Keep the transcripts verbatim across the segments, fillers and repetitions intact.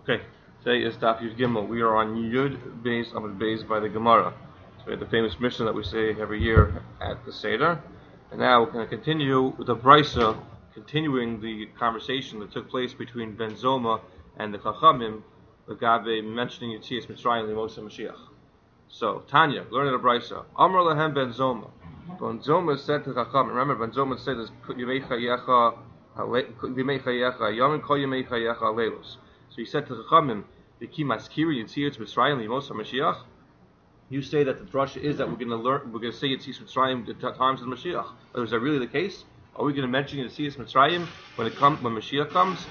Okay, today is Daf Yud Gimel. We are on Yud Beis Amud Beis by the Gemara. So we have the famous Mishnah that we say every year at the Seder. And now we're going to continue with the Brisa, continuing the conversation that took place between Ben Zoma and the Chachamim, the Gabe mentioning Yetzias Mitzrayim Limos Mashiach. So, Tanya, learning the Brisa. Amar Lahem Ben Zoma. Ben Zoma said to the Chachamim, remember Ben Zoma said this, Yimei Chayecha, Yimei Chayecha, Yom Kol Yimei Chayecha Leilos. So he said to the Chachamim, "V'ki maskiri Yetzias Mitzrayim Limos Mashiach." You say that the drasha is that we're going to learn, we're going to say Yetzias Mitzrayim the times of Mashiach. Or is that really the case? Are we going to mention Yetzias Mitzrayim when it comes when Mashiach comes?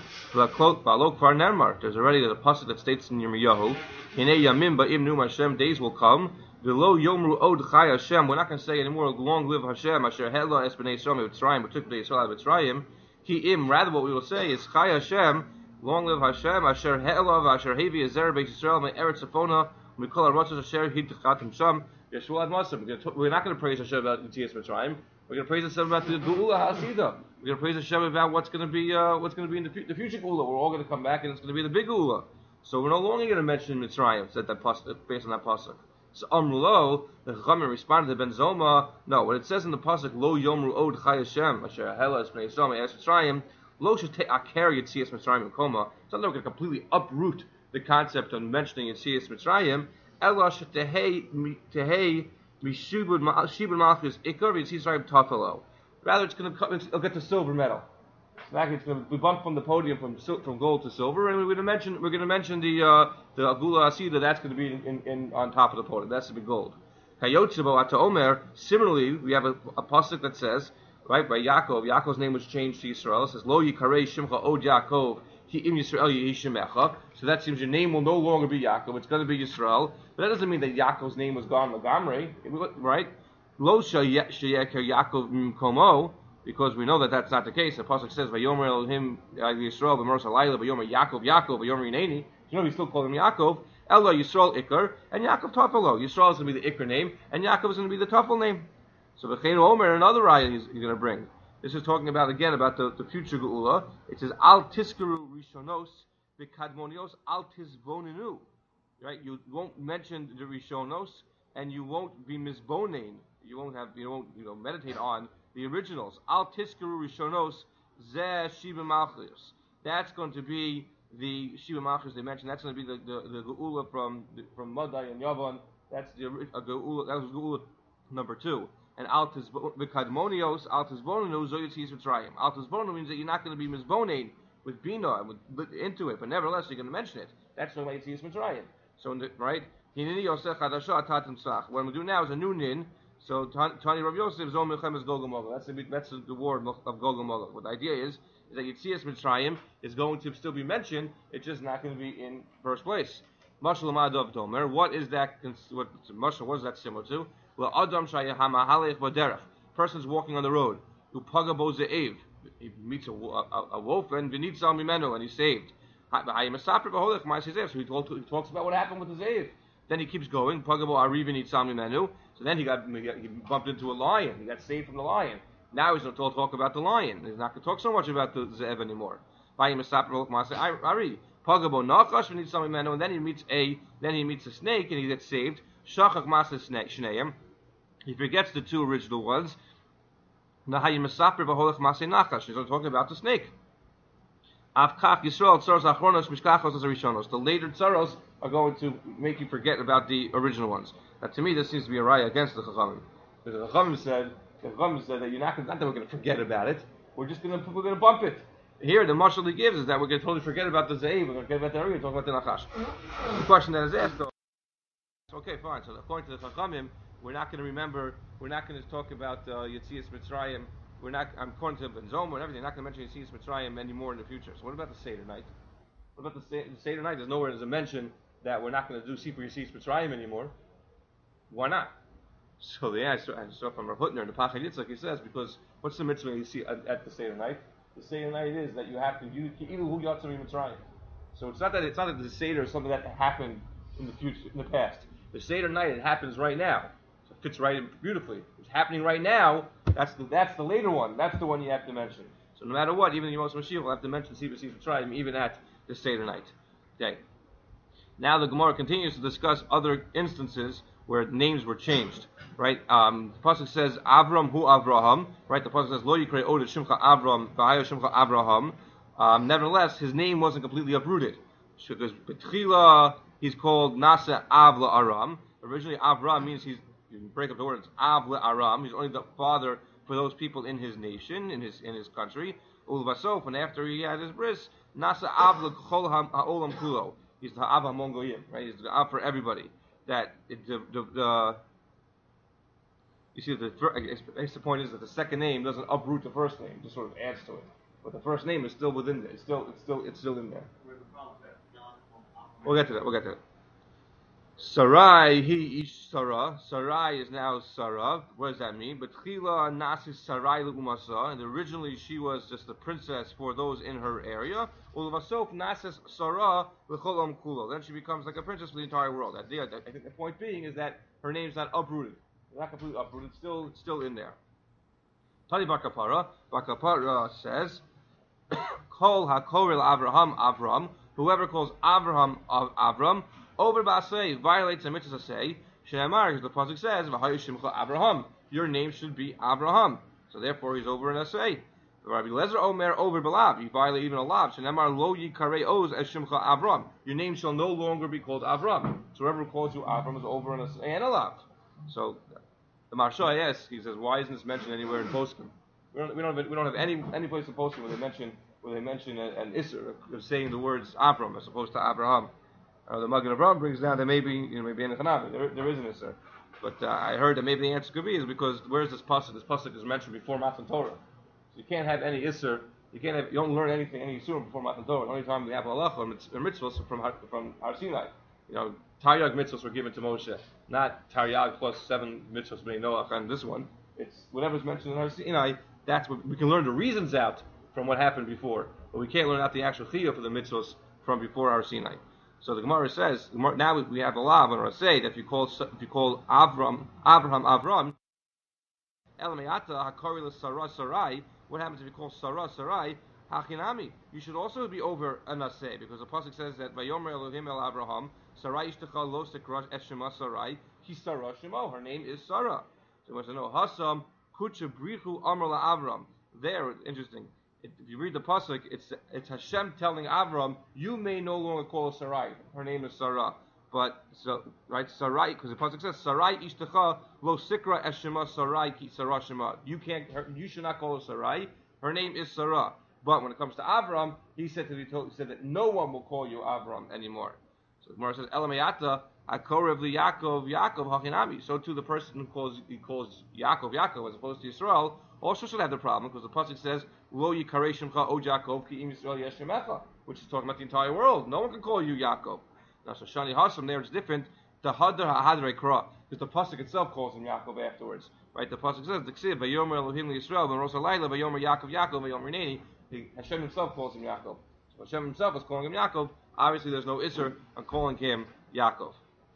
There's already a pasuk that states in Yirmiyahu, "Hinei yamim ba'im nu Hashem, days will come. V'lo yomru od chai Hashem." We're not going to say anymore, "Long live Hashem." Asher hela es bnei Yisrael Mitzrayim, who took the Yisrael out of Mitzrayim. Ki im. Rather, what we will say is chai Hashem. Long live Hashem, Asher He'elav, Asher Hevi Ezer Beis Yisrael, Me Eretz Tzafona, Mikol HaRotzos Asher Hid Techatim Sham, Yeshua Ad Masam. We're not going to praise Hashem about Yetzias Mitzrayim. We're going to praise Hashem about the Geula HaSida. We're going to praise Hashem about what's going to be, uh, what's going to be in the, the future Geula. We're all going to come back, and it's going to be the big Geula. So we're no longer going to mention Mitzrayim, said that pasuk, based on that pasuk. So Amrulo, the Chachamim responded to Ben Zoma. No, what it says in the pasuk, Lo Yomru Od Chai Hashem, Asher Hela Es Bnei Yisrael, Me Eretz Mitzrayim. Lo should carry Yetzias Mitzrayim in Koma. It's not that we're going to completely uproot the concept of mentioning Yetzias Mitzrayim. Ela shetehei tehei mishubud malchus ikar v'Yetzias Mitzrayim tafelo. Rather, it's going to it'll get to silver medal. It's going to be bumped from the podium from from gold to silver, and we're going to mention we're going to mention the uh, the Agula Asida. That's going to be in, in, in on top of the podium. That's to be gold. Hayotzibo ata Omer. Similarly, we have a, a pasuk that says, right, by Yaakov, Yaakov's name was changed to Yisrael. It says, Lo Yikarei Shimcha Od Yaakov, Ki Im Yisrael Yehi Shemecha. So that seems your name will no longer be Yaakov, it's going to be Yisrael. But that doesn't mean that Yaakov's name was gone Lagamre, right? Lo Sheyeker Yaakov Mkomo, because we know that that's not the case. The pasuk says, Vayomer Elohim Yisrael, V'mor Salayla, Vayomer Yaakov, Yaakov, Vayomer Yineni. You know, we still call him Yaakov. Ella Yisrael Ikar, and Yaakov Tafelo. Yisrael is going to be the Ikar name, and Yaakov is going to be the Tafel name. So V'chein Omer, another ayah he's, he's going to bring. This is talking about, again, about the, the future Geula. It says, Al Tiskaru Rishonos, V'kadmonios, Al Tizboninu. Right? You won't mention the Rishonos, and you won't be Mizbonain. You won't have, you won't, you know, meditate on the originals. Al Tiskaru Rishonos, Zeh Shiva Malchus. That's going to be the Shiva Malchus they mentioned. That's going to be the, the, the Geula from, the, from Madai and Yavan. That's the uh, Geula, that was Geula number two. And altis v'kadmonios altis bonenu zo Yetzias Mitzrayim. Altis bonenu means that you're not going to be mizbonain with bina and with, into it, but nevertheless you're going to mention it. That's the way Yetzias Mitzrayim. So in the, right, hinini yosech hadasha atatim tzach. What we do now is a new nin. So Tani Rav Yosef zol milchemes Gog Magog. That's the that's the word of Gog Magog. What the idea is is that Yetzias Mitzrayim is going to still be mentioned. It's just not going to be in first place. Mashal Madov Domer. What is that? What Mashal? What is that similar to? Well, Adam Shayahama Halech Baderach. Person's walking on the road. Who Pagabo Ze'ev. He meets a, a, a wolf and Vinitzal Mimeno and he's saved. So he, told, he talks about what happened with the Ze'ev. Then he keeps going. Pagabo Ari Vinitzal Mimeno. So then he got, he got he bumped into a lion. He got saved from the lion. Now he's going to talk about the lion. He's not going to talk so much about the Ze'ev anymore. Ari Pagabo Nachash Vinitzal Mimeno. And then he meets a then he meets a snake and he gets saved. Shachach Masa Shneim. He forgets the two original ones. He's talking about the snake. The later tzaros are going to make you forget about the original ones. Now, to me, this seems to be a raya against the Chachamim. Because the Chachamim said, the Chachamim said that you're not, not that we're going to forget about it. We're just going to we're going to bump it. Here, the mashal he gives is that we're going to totally forget about the Ze'ev. We're going to forget about the Ari. We're talking about the Nachash. The question that is asked, though. Okay, fine. So according to the Chachamim, we're not going to remember. We're not going to talk about uh, Yetzias Mitzrayim. We're not. I'm according to Ben Zoma and everything. We're not going to mention Yetzias Mitzrayim anymore in the future. So what about the Seder night? What about the, the Seder night? There's nowhere there's a mention that we're not going to do Sipur Yetzias Mitzrayim anymore. Why not? So the answer, I saw from Rav Hutner in the Pachad Yitzchak, he says because what's the mitzvah you see at, at the Seder night? The Seder night is that you have to you even who Yatzari Mitzrayim. So it's not that it's not that the Seder is something that happened in the future, in the past. The Seder night, it happens right now. So it fits right in beautifully. It's happening right now. That's the that's the later one. That's the one you have to mention. So no matter what, even the Yom Mashiach will have to mention Sipur Yetzias Mitzrayim even at the Seder night. Okay. Now the Gemara continues to discuss other instances where names were changed. Right? Um, the pasuk says Avram hu Avraham. Right? The pasuk says Lo Yikre Od Shimcha Avram V'Hayo Shimcha Avraham. Um, nevertheless, his name wasn't completely uprooted because Betchila he's called Nasa Avla Aram. Originally, Avram means he's you can break up the words Avla Aram. He's only the father for those people in his nation, in his in his country. Ulvasof, and after he had his bris, Nasa Avla Chol Ha'olam Kulo. He's the Av HaMongoyim, right? He's the Av for everybody. That it, the, the, the you see the I guess the point is that the second name doesn't uproot the first name, just sort of adds to it. But the first name is still within there. It's still it's still it's still in there. We'll get to that. We'll get to that. Sarai, he ish Sarah. Sarai is now Sarah. What does that mean? But Chila Nasi Sarai Lumasa, and originally she was just the princess for those in her area. Ulvasof Nasis Sarah L'cholam Kulo. Then she becomes like a princess for the entire world. I think the point being is that her name's not uprooted. It's not completely uprooted. It's still it's still in there. Tani Bakapara. Bakapara says, Kol HaKoril Avraham Avram. Whoever calls Avraham of Avram, over Basay violates the mitzvah say, Shemar, because the pasuk says, V'Hayoshimcha Avraham. Your name should be Avraham. So therefore he's over an Asay. Rabbi Lezer Omer over Balav. You violate even a Lav. Shemar Lo Yikarei Oz as Shimcha Avram. Your name shall no longer be called Avram. So whoever calls you Avram is over an Asay and a Lav. So the Marsha asks, he says, why isn't this mentioned anywhere in Poskim? We don't, we don't have we don't have any any place in Poskim where they mention where they mention an Isser of saying the words Avram as opposed to Abraham. Uh, the Magen Avraham brings down that maybe you know maybe in the Chanavi there, there is an Isser, but uh, I heard that maybe the answer could be is because where is this pasuk? This pasuk is mentioned before Matan Torah, so you can't have any Isser. You can't have you don't learn anything any Yisurim before Matan Torah. The only time we have halacha or mitzvahs from from Har Sinai. You know, Taryag mitzvahs were given to Moshe, not Taryag plus seven mitzvahs by Noach and this one. It's whatever's mentioned in Har Sinai. That's what we can learn the reasons out from what happened before, but we can't learn out the actual chiyuv for the mitzvahs from before Har Sinai. So the Gemara says now we have a law when I say that if you call if you call Avram Abraham Avram, Elamayata Hakarila Sarah Sarai. What happens if you call Sarah Sarai? Hachinami. You should also be over an asay because the pasuk says that Vayomer Elohim El Abraham Sarai Ishtachal Lo Sekrosh Eshema Sarai Ki Sarah Shemo. Her name is Sarah. So we want to know Hasam Kucha Brichu Amar La Avram. There, interesting. If you read the pasuk, it's it's Hashem telling Avram, you may no longer call her Sarai. Her name is Sarah, but so right Sarai because the pasuk says Sarai Ishtacha Lo Sikra Eshema Sarai Ki Sarah Shema. You can't. Her, you should not call her Sarai. Her name is Sarah. But when it comes to Avram, he said to be told, he said that no one will call you Avram anymore. So the Gemara says Elamayata Akorev Li Yaakov Yaakov Hachinami. So too the person who calls he calls Yaakov Yaakov as opposed to Yisrael also should have the problem because the pasuk says Lo Yikarei Shimcha O Yaakov Ki Im Yisrael Yeshemecha, which is talking about the entire world. No one can call you Yaakov. Now so Shani Hasam there it's different. The Hadar Ha'adrei Kra because the pasuk itself calls him Yaakov afterwards. Right? The pasuk says the Ksiv Vayomer Elohim Yisrael Ben Rosa Laila Vayomer Yaakov Yaakov Vayomer Neni. Hashem himself calls him Yaakov. So Hashem himself is calling him Yaakov. Obviously, there's no Isser on calling him Yaakov.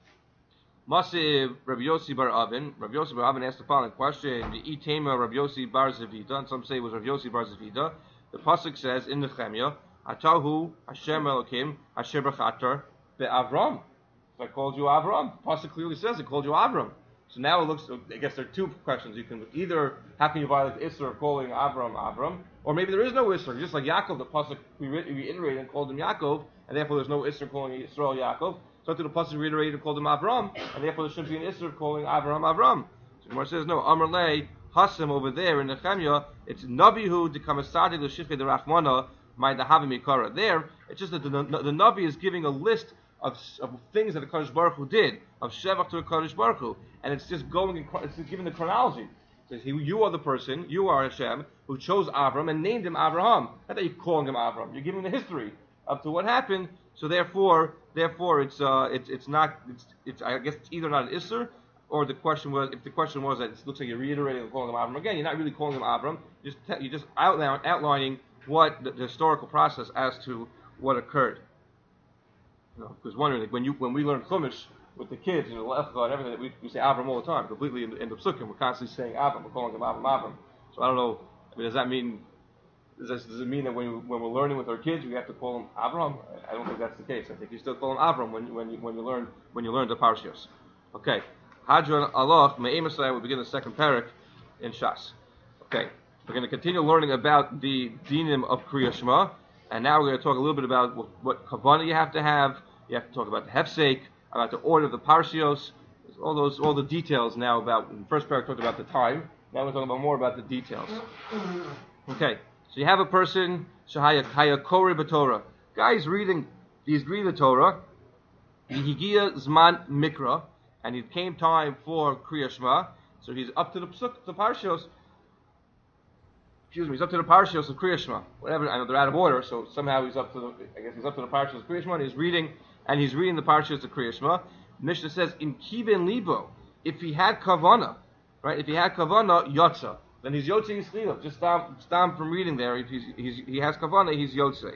Masiv Rabbi Yossi bar Avin. Rabbi Yossi bar Avin asked the following question: the Itema Rabbi Yossi bar Zavida, and some say it was Rabbi Yossi bar Zavida. The pasuk says in Nehemiah, "Atahu Hashem Elokim Asher B'chatar be'Avram." So I called you Avram. The pasuk clearly says it called you Avram. So now it looks. I guess there are two questions. You can either how can you violate the Isser of calling Avram Avram, or maybe there is no Isser. Just like Yaakov, the pasuk we reiterated and called him Yaakov, and therefore there's no Isser calling Yisrael Yaakov. So to the pasuk reiterated and called him Avram, and therefore there shouldn't be an Isser calling Avram Avram. So Gemara says no. Amar lei Hasim over there in Nehemiah, it's Nabihu de Kamasadi the Shifei de Rachmana my Dahavi Mikara. There, it's just that the, the, the Nabi is giving a list Of, of things that the Kadosh Baruch Hu did, of Shevach to the Kadosh Baruch Hu, and it's just going, in, it's just giving the chronology. It says, you are the person, you are Hashem, who chose Avram and named him Abraham. Not that you're calling him Avram, you're giving the history up to what happened. So therefore, therefore, it's uh, it's it's not, it's it's I guess it's either not an Isser, or the question was, if the question was that it looks like you're reiterating and calling him Avram again, you're not really calling him Avram. You're just you're just outline, outlining what the, the historical process as to what occurred. You know, because wondering like when you when we learn Chumash with the kids, you know, Lecha and everything, we, we say Avram all the time, completely in the, in the Psukim. We're constantly saying Avram. We're calling him Avram Avram. So I don't know. I mean, does that mean Does, this, does it mean that when, when we're learning with our kids, we have to call him Avram? I don't think that's the case. I think you still call him Avram when, when, you, when, you, learn, when you learn the Parshios. Okay. Hadron Allah, Me'emasai, we begin the second parak in Shas. Okay. We're going to continue learning about the dinim of Kriya Shema, and now we're going to talk a little bit about what, what kavanah you have to have. You have to talk about the hefsek, about the order of the Parshios, all those, all the details now about, in the first parak talked about the time, now we're talking about more about the details. Okay. So you have a person, Shahaya Kaya Kori B'Torah. Guy's reading, he's reading the Torah. Higia Zman Mikra, and it came time for Kriya Shema. So he's up to the Psuk, the Parshios. Excuse me, he's up to the Parshios of Kriya Shema. Whatever, I know they're out of order, so somehow he's up to the, I guess he's up to the Parshios of Kriya Shema, and he's reading, and he's reading the Parshios of Kriya Shema. Mishnah says, in Kiben Libo, if he had Kavanah, right, if he had Kavanah, Yotza. Then he's Yotzei Yislilav. Just stop, stop from reading there. If he's, he's, he has Kavanah, he's Yotzei.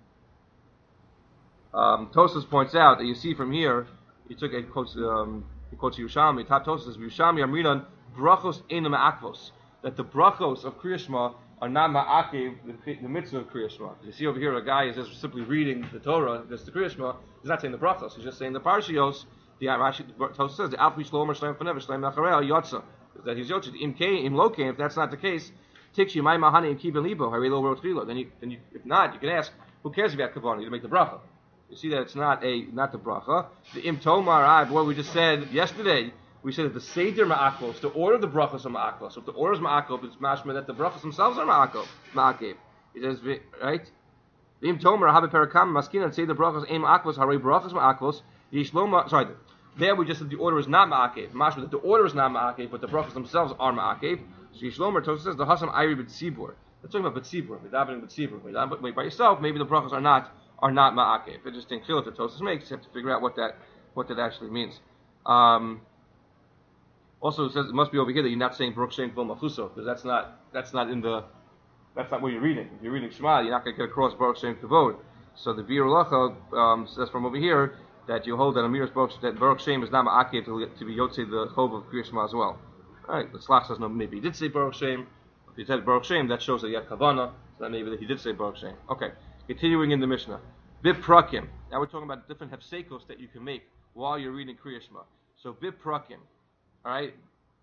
Um, Tosas points out that you see from here, he took a quotes, um, he quotes Yerushalmi. Top Tosas says, Yerushalmi Amrinan brachos ena ma'akvos. That the brachos of Kriya Shema are not ma'akev, the, the mitzvah of Kriya Shema. You see over here, a guy is just simply reading the Torah, just the Kriya Shema. He's not saying the brachos. He's just saying the Parshios. The Rashi Tosas says, the Alpi Shlomer Shlem Fanev Shlem Nacharel Yotza. That he's yotzei. Im kei, im lo kei. If that's not the case, tikshi my mahani im kiben libo harilo rotchilo. Then you, then you, if not, you can ask, who cares if you have kavanah? You make the bracha. You see that it's not a not the bracha. The im tomar I, boy, we just said yesterday. We said that the seder ma'akos, the order of the brachos are ma'akos. So if the order is ma'akos, it's mashma that the brachos themselves are ma'akos, ma'akev. He says, right? The im tomar habe perakam maskina and say the brachos aim ma'akos harei brachos ma'akos yishloma. Sorry. There we just said the order is not ma'akev. Mashma that the order is not ma'akev, but the brachos themselves are ma'akev. So Yishlomer Tosas says the hasam ayri b'tzibur. That's talking about b'tzibur. We're davening b'tzibur. But by yourself, maybe the brachos are not are not ma'akev. Interesting chiluk that Tosas makes. You have to figure out what that what that actually means. Um, also, it says it must be over here that you're not saying Baruch Shem Kol Machuso, because that's not that's not in the that's not what you're reading. If you're reading Shema, you're not going to get across Baruch Shem Kavod. So the Bir Lacha um, says from over here that you hold that Amir's Baruch that Baruch Shem is not ma'akev to, to be Yotzei the Chov of Kriya Shema as well. All right, the Slach says no, maybe he did say Baruch Shem. If he said Baruch Shem, that shows that he had Kavanah, so that maybe that he did say Baruch Shem. Okay, continuing in the Mishnah. Bib Prakim. Now we're talking about different hefsekos that you can make while you're reading Kriya Shema. So Bib Prakim. All right.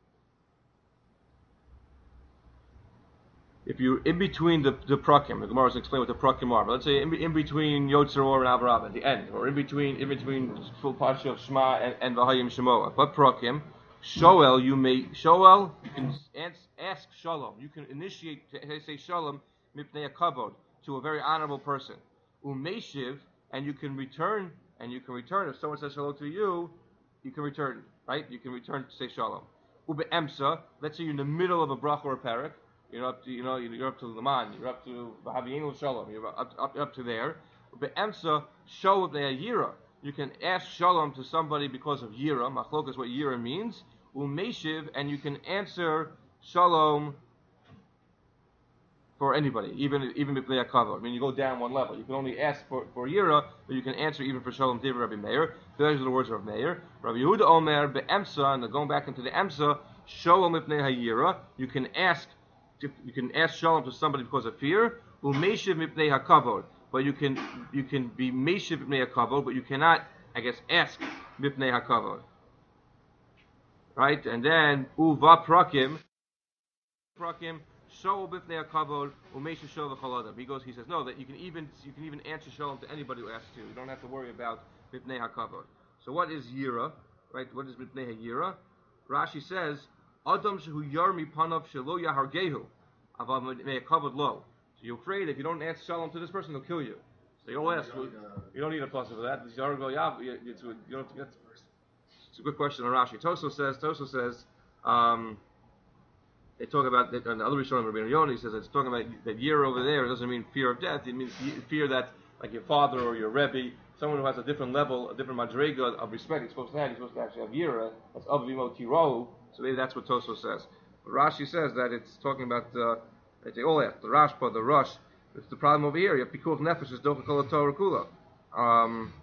If you're in between the the prakim, the Gemara is explaining what the prakim are. But let's say in, in between Yotzer Or and Avraham at the end, or in between in between full parsha of Shema and, and Vahayim Shemoah. But prakim, Shoel, you may Shoel, you can ask, ask Shalom. You can initiate to say Shalom mipnei kavod to a very honorable person. Umeshiv, and you can return, and you can return if someone says hello to you, you can return, right? You can return to say Shalom. Ube Emsa, let's say you're in the middle of a brach or a parak. You're up to, you know, you're up to Laman, you're up to Vahaviyenu Shalom, you're up, up, up to there. But Emsa, show of the Yira. You can ask Shalom to somebody because of Yira. Machlok is what Yira means. Umeshiv, and you can answer Shalom for anybody, even even if they are covered. I mean, you go down one level. You can only ask for, for Yira, but you can answer even for Shalom David Rabbi Meir. Those are the words of Meir. Rabbi Yehuda Omer, Be'emsa, and going back into the Emsa, Shalom Mipnei HaYira. You can ask You can ask shalom to somebody because of fear. Umeshiv mipnei hakavod, but you can you can be meshiv mipnei hakavod, but you cannot, I guess, ask mipnei hakavod. Right, and then uva prakim, prakim shol mipnei hakavod umeshiv shol v'chaladam. He goes, he says no, that you can even you can even answer shalom to anybody who asks you. You don't have to worry about mipnei hakavod. So what is yira? Right, what is mipnei hayira? Rashi says. Adam shehu yarmi panav shelo yahargehu, avav me'akavod lo. So you're afraid if you don't answer shalom to this person, they'll kill you. So you'll ask. You don't need a plus for that. It's a good question on Rashi. Toso says. Toso says. Um, they talk about that, and the other Rishonim, Rabbi Yoni says it's talking about that year over there. It doesn't mean fear of death. It means fear that, like your father or your rebbe, someone who has a different level, a different madrega of respect, he's supposed to have. He's supposed to actually have yira. That's avimo tirahu. So maybe that's what Toso says. But Rashi says that it's talking about uh, they all ask the Rashba, the Rush. It's the problem over here. You have pikuach nefesh is docha kol Torah kula. Um,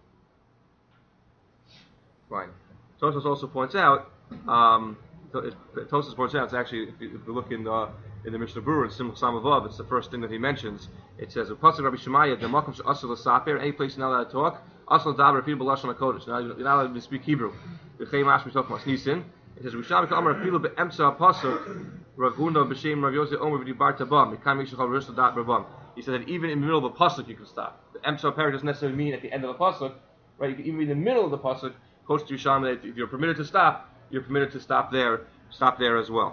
fine. Tosos also points out. Um, Tosos points out it's actually if you, if you look in the in the Mishnah Berurah in Simcha Samavav. It's the first thing that he mentions. It says, "Pasuk Rabbi Shemaya, the makom she'asur l'saper, any place you're not allowed to talk, asur l'daber afilu b'lashon hakodesh." Now you're not allowed to speak Hebrew. V'chei mash mitoch masnisin. It says, "Risham ka'amar afilu be'emtza pasuk, Rav Huna b'shem Rav Yosef Omer v'dibar tabam, mikam yishachal rishal dat rabam." He said that even in the middle of a pasuk you can stop. The emtza parak doesn't necessarily mean at the end of a pasuk, right? You can even in the middle of the pasuk. Quotes to Yisham that if you're permitted to stop, you're permitted to stop there, stop there as well.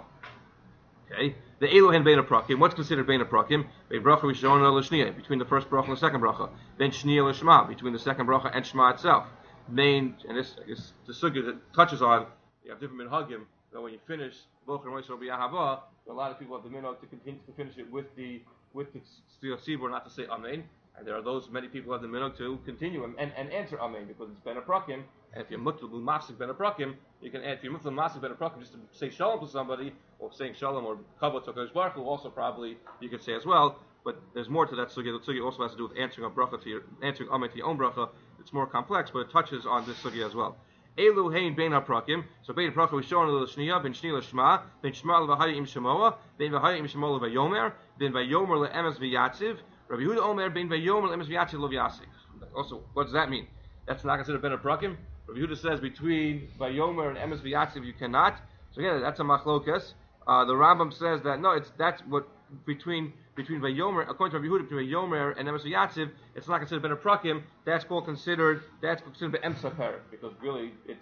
Okay. The Elohen Bein Aprakim. What's considered Bein Aprakim? Bein Bracha Rishona L'Shniya, between the first bracha and the second bracha. Bein Shniya L'Shma, between the second bracha and Shema itself. Bein, and this, I guess, the sugya that touches on, you have different minhagim. That when you finish Bocher Moisher B'Yahava, a lot of people have the minhag to continue to finish it with the with the Tzibur, not to say Amen. And there are those, many people have the minhag to continue and, and, and answer Amen because it's Ben Aprakim. And if you're Mutlu Masik Ben Aprakim, you can add, if you're Mutlu Masik Ben Aprakim, just to say Shalom to somebody, or saying Shalom or Kavod to HaKadosh Baruch Hu, also probably you could say as well. But there's more to that sugya. The sugya also has to do with answering a bracha to your, answering Amen to your own bracha. It's more complex, but it touches on this sugya as well. Elu hein bein haprakim. So bein haprakim we show on the shniya, ben shniya l'shma, ben shma l'vahaya im shemoa, ben vahaya im shemoa l'vayomer, ben vayomer le'emes v'yatziv. Rabbi Yehuda Omer ben vayomer le'emes v'yatziv l'vyasik. Also, what does that mean? That's not considered ben haprakim. Rabbi Yehuda says between vayomer and emes v'yatziv you cannot. So again, that's a machlokas. Uh, the Rambam says that no, it's that's what between between vayomer, according to Rabbi Yehuda, between vayomer and emes v'yatziv, it's not considered ben haprakim. That's called considered that's considered ben emsa parak because really it's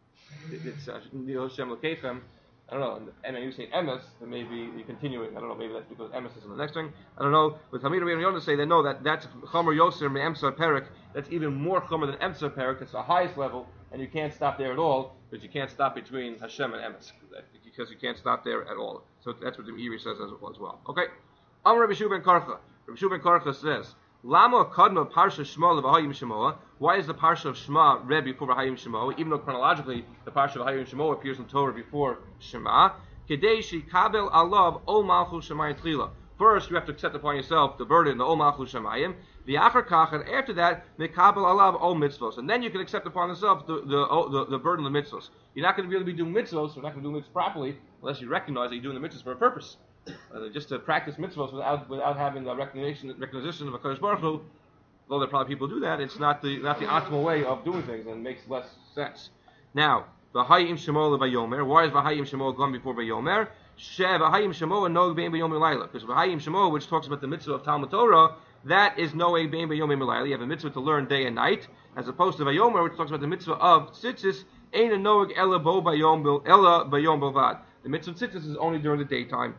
it's Nil Hashem L'Keichem. I don't know, and then you say emes, then maybe you continue it. I don't know, maybe that's because emes is in the next thing. I don't know. But Talmid Rabbi Yonah say they know that that's chomer yoser me emsa parak. That's even more chomer than emsa parak. It's the highest level, and you can't stop there at all because you can't stop between Hashem and emes because you can't stop there at all. So that's what the Meiri says as well. Okay. Amar Rabbi Shua ben Karcha. Rabbi Shua ben Karcha says, Lama kadma parsha Shema levahayim shemoa. Why is the parsha of Shema read before Vahayim Shemoa? Even though chronologically the parsha of Vahayim Shemoa appears in Torah before Shema. Kedei shikabel alav ol malchus shemayim tchila. First, you have to accept upon yourself the burden, the ol malchus shemayim. The achar kach, and after that, mekabel alav ol mitzvos, and then you can accept upon yourself the the, the, the burden of the mitzvos. You're not going to be able to be doing mitzvos. You're not going to do mitzvahs properly unless you recognize that you're doing the mitzvahs for a purpose. Uh, just to practice mitzvahs without without having the recognition recognition of a Kadosh Baruch Hu, though there are probably people who do that, it's not the not the optimal way of doing things and makes less sense. Now, V'hayim Shemoa Vayomer. Why is V'hayim Shemoa gone before Vayomer? She V'hayim Shemoa Noeg Bein Vayomer Laila. Because V'hayim Shemoa, which talks about the mitzvah of Talmud Torah, that is Noeg Bein Vayomer Laila. You have a mitzvah to learn day and night, as opposed to Vayomer, which talks about the mitzvah of tzitzis. Ein a Noeg Ela Bo Bayom Ela Bayom Bovad. The mitzvah of tzitzis is only during the daytime.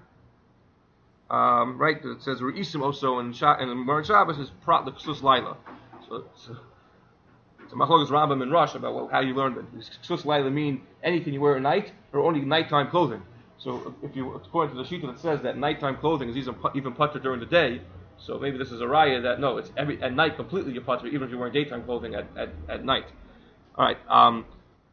Um, right, it says Re'isim also in Sha- in Gemara Shabbos is Prat L'Ksus Laila. So, so it's a Machlokas Rambam and Rosh about well, how you learn that. Does Ksus Laila mean anything you wear at night or only nighttime clothing? So if you, according to the Shita that says that nighttime clothing is even even putter during the day, so maybe this is a raya that no, it's every at night completely you putter, even if you're wearing daytime clothing at, at, at night. All right. Um,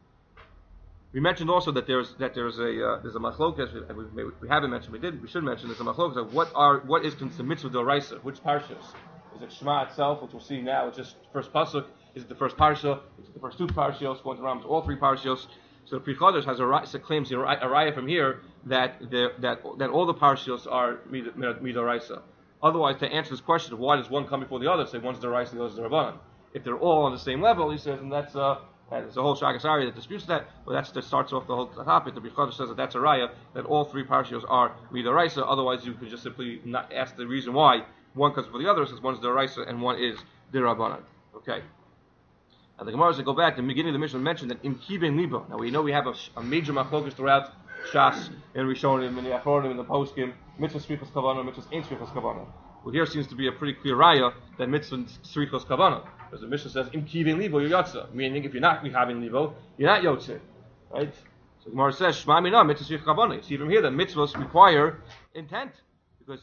We mentioned also that there's that there's a uh, there's a machlokas we, we, we haven't mentioned we did we should mention there's a machlokas of what are what is considered mitzvah d'oraisa, which parshas is it Shema itself, which we'll see now, it's just first pasuk, is it the first parsha, is it the first two parshas, going to Rambam, all three parshas. So the Pri Chadash has a claims a raya from here that the, that that all the parshas are midoraisa. Otherwise, to answer this question of why does one come before the other, say one's d'oraisa, the other's d'Rabbanan. If they're all on the same level, he says, and that's uh And there's a whole Shagasari that disputes that, but that's that starts off the whole topic. The Bichad says that that's a raya, that all three parshas are midaraisa. Otherwise, you could just simply not ask the reason why one comes for the other, since one's daraisa and one is dirabanan. Okay. And the Gemara is to go back. The beginning of the Mishnah mentioned that in Kiben Liba. Now we know we have a, a major machlokas throughout Shas and Rishonim and the Achronim and the Poskim. Mitzvah Srichos Kavana, Mitzvah Ein Srichos Kavana. Well, here seems to be a pretty clear raya that mitzvah Srichos Kavana. Because the Mishnah says, Im kivin livo yotza, meaning if you're not having livo, you're not yotze. Right? So the Gemara says, Shema mina mitzvah srich kabana. You see from here that mitzvahs require intent. Because,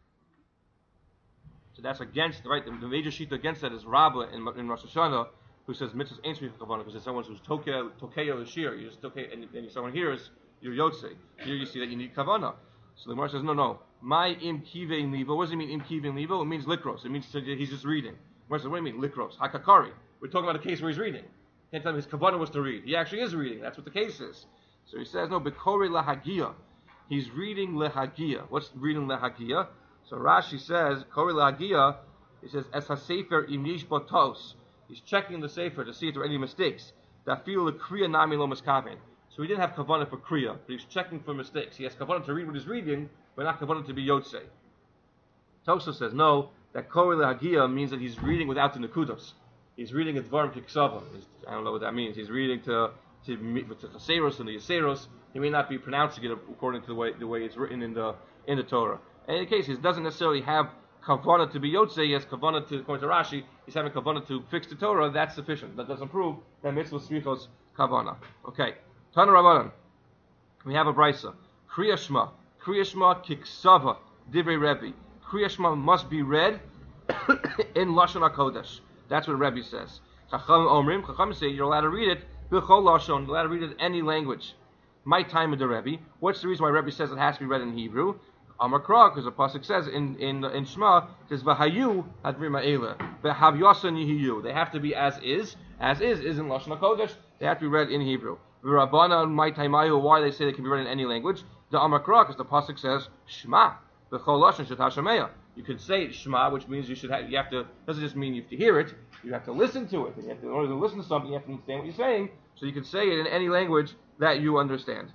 so that's against, right, the, the major shita against that is Rabbah in, in Rosh Hashanah, who says mitzvahs ain't srich kabana, because it's someone who's tokeya, tokeya l'shir, you just tokei, and, and someone hears, you're yotze. Here you see that you need kavana. So the Gemara says, no, no. My im kivin livo, what does it mean im kivin livo? It means likros. It means he's just reading. What do you mean, likros? Hakakari. We're talking about a case where he's reading. Can't tell him his kavanah was to read. He actually is reading. That's what the case is. So he says, no, bekori lahagia. he's reading lehagia. What's reading lehagia? So Rashi says, Kori lehagia, he says, Es ha-sefer im yish bo tos. He's checking the sefer to see if there are any mistakes. That feel the kriya nami lo miskaven. So he didn't have kavanah for kriya, but he's checking for mistakes. He has kavanah to read what he's reading, but not kavanah to be yotzei. Tosa says no, that Kori lehagia means that he's reading without the nekudos. He's reading a dvarim kiksava. I don't know what that means. He's reading to to with the chaseros and the yaseros. He may not be pronouncing it according to the way the way it's written in the in the Torah. In any case, he doesn't necessarily have kavanah to be yotzei. He has kavanah to, according to Rashi, he's having kavanah to fix the Torah. That's sufficient. That doesn't prove that mitzvah smichos kavanah. Okay, Tana Rabbanan. We have a brisa. Kriya Shema. Kriya Shema kiksava divrei Rebbe. Kriya Shema must be read in Lashon HaKodesh. That's what Rebbe says. Chacham Omrim, Chacham say you're allowed to read it b'chol lashon. You're allowed to read it in any language. My time of the Rebbe. What's the reason why Rebbe says it has to be read in Hebrew? Amar Kra, because the pasuk says in in in Shema, it says v'hayu hadrim ha'ela v'hav yasan yihiyu. They have to be as is. As is is in Lashon HaKodesh. They have to be read in Hebrew. V'Rabbana my taimayu. Why they say they can be read in any language? The Amar Kra, because the pasuk says Shema b'chol lashon shet hashameya. You could say Shema, which means you should have. You have to. Doesn't just mean you have to hear it. You have to listen to it. And you have to, in order to listen to something, you have to understand what you're saying. So you can say it in any language that you understand.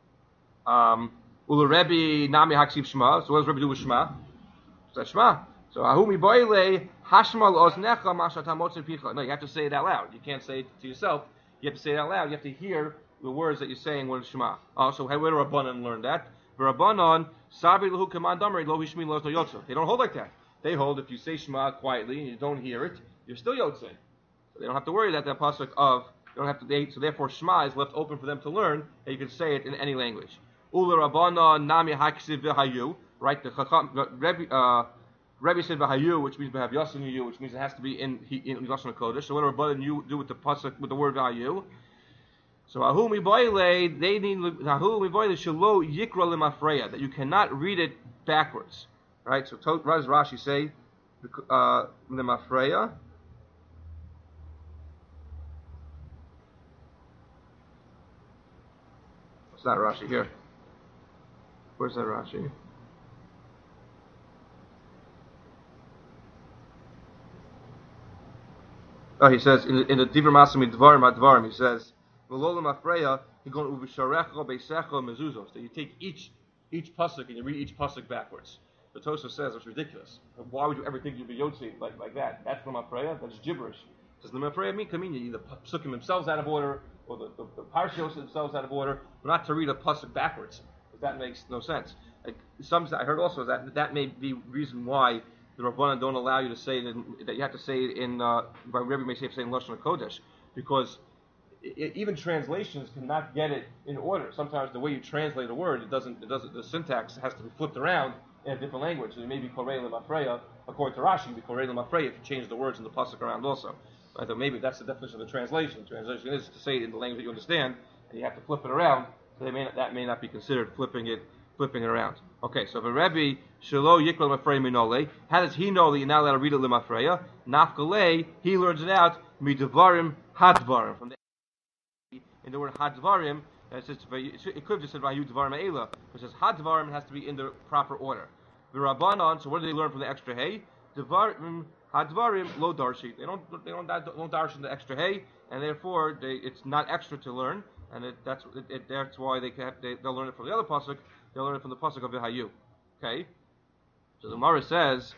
Um, Ula Rebbe Nami Haksiv Shema. So what does Rebbe do with Shema? That's Shema. So Ahumi Boile Hashmal Oznecha Mashatamotzer Picha. No, you have to say it out loud. You can't say it to yourself. You have to say it out loud. You have to hear the words that you're saying when it's Shema. Also, how where do Rabbanan learn that? Rabbanan Sabri Lahu Kamandamri Lo Hishmi Lo Yotza. They don't hold like that. They hold if you say Shema quietly and you don't hear it, you're still Yotzei. So they don't have to worry that that pasuk of you don't have to. They, so therefore Shema is left open for them to learn, and you can say it in any language. Ula Rabbanan Nami Haksiv V'Hayu. Right, the Chacham Rebbe uh, Rebbe said V'Hayu, which means V'Hav Yasin Yu, which means it has to be in in Lashon HaKodesh. So what do Rabbanan you do with the pasuk with the word V'Hayu? So Ahumi Boile, they need Ahumi Boile Shalo Yikra Lemafreya, that you cannot read it backwards. Right? So what does Rashi say? Uh, Lemafreya. It's not Rashi here. Where's that Rashi? Oh, he says in the, in the Divra Masami Dvarim Advarim, he says that you take each each pasuk and you read each pasuk backwards. The Tosha says it's ridiculous. Why would you ever think you'd be Yotzi like, like that? That's Lemafreya. That's gibberish. Does Lemafreya mean come in? You either psukim themselves out of order or the, the, the parshos themselves out of order, but not to read a pasuk backwards. That makes no sense. Like, some I heard also that that may be reason why the Rabbanan don't allow you to say it in, that you have to say it in. Uh, Rebbe may say it in Lashon HaKodesh, because it, even translations cannot get it in order. Sometimes the way you translate a word, it doesn't. It doesn't. The syntax has to be flipped around in a different language. So it may be Korei Lemafreya, according to Rashi, it may be Korei Lemafreya if you change the words in the pasuk around also. I thought maybe that's the definition of the translation. Translation is to say it in the language that you understand, and you have to flip it around. So they may not, that may not be considered flipping it, flipping it around. Okay, so if a Rebbe Shelo Yikra Lemafreya Minole, how does he know that you're not allowed to read it Lemafreya? Nafkalei, he learns it out Midvarim Hadvarim from the in the word Hadvarim. It says it could have just said Vayu Dvarim Eila, but it says Hadvarim. It has to be in the proper order. The Rabbanon. So what do they learn from the extra hay? Dvarim Hadvarim Lo Darshi. They don't they don't don't darshan the extra hay, and therefore they, it's not extra to learn. And it, that's it, it, that's why they, can, they they'll learn it from the other pasuk. They'll learn it from the pasuk of V'Hayu. Okay. So the Gemara says,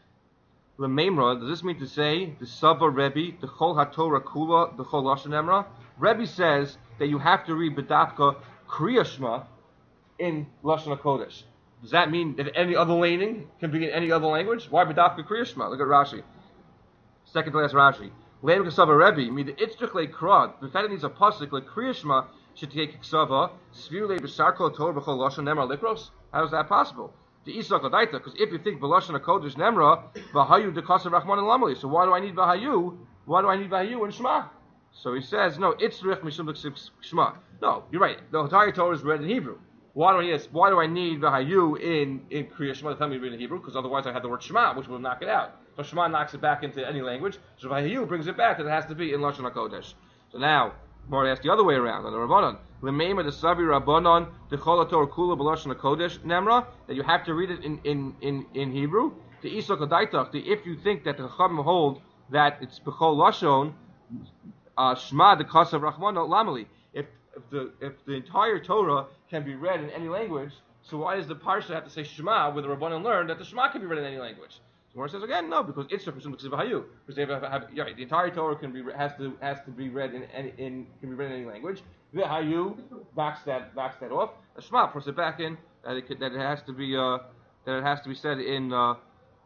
L'Meimra. Does this mean to say the Saba Rebbe, the Chol HaTorah Kula, the Chol Lashon Emra? Rebbe says that you have to read B'dafka Kriya Shema in Lashon HaKodesh. Does that mean that any other laning can be in any other language? Why B'dafka Kriya Shema? Look at Rashi. Second to last Rashi. Leim Kasava Rebbe, me the Itzrich Le Krad, the fact that needs a pasuk like Kriya Shema should take Ksava, Svir Le B'Sar Kol Torah B'Chol Lashon Nemra Likros. How is that possible? The Isak Ladaita, because if you think B'Lashon HaKodesh Nemra, V'Hayu D'Kasav Rachman and Lamali. So why do I need V'Hayu? Why do I need V'Hayu in Shema? So he says, no, Itzrich Mishum L'Ksiv Shema. No, you're right. The entire Torah is read in Hebrew. Why do I need Why do I need V'Hayu in in Kriya Shema to tell me to read in Hebrew? Because otherwise I had the word Shema, which will knock it out. So Shema knocks it back into any language. So V'Hayu brings it back, and it has to be in Lashon HaKodesh. So now More asked the other way around on the Rabbanon. L'meima the Savi Rabbanon the Cholator Kula B'Lashon HaKodesh Nemra, that you have to read it in in in, in Hebrew. The Isok Adaitach, the if you think that the Chachamim hold that it's B'Chol Lashon uh, Shema the Kasav Rachmano Lamali. If if the if the entire Torah can be read in any language, so why does the Parsha have to say Shema, where the Rabbanon learned that the Shema can be read in any language? Gemara says again, no, because it's because they have, have yeah, the entire Torah can be has to has to be read in any in can be read in any language. The Hayu backs that backs that off. The Shema puts it back in that it could, that it has to be uh, that it has to be said in uh,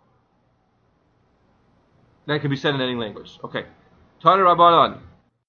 that it can be said in any language. Okay, Tana Rabbanon.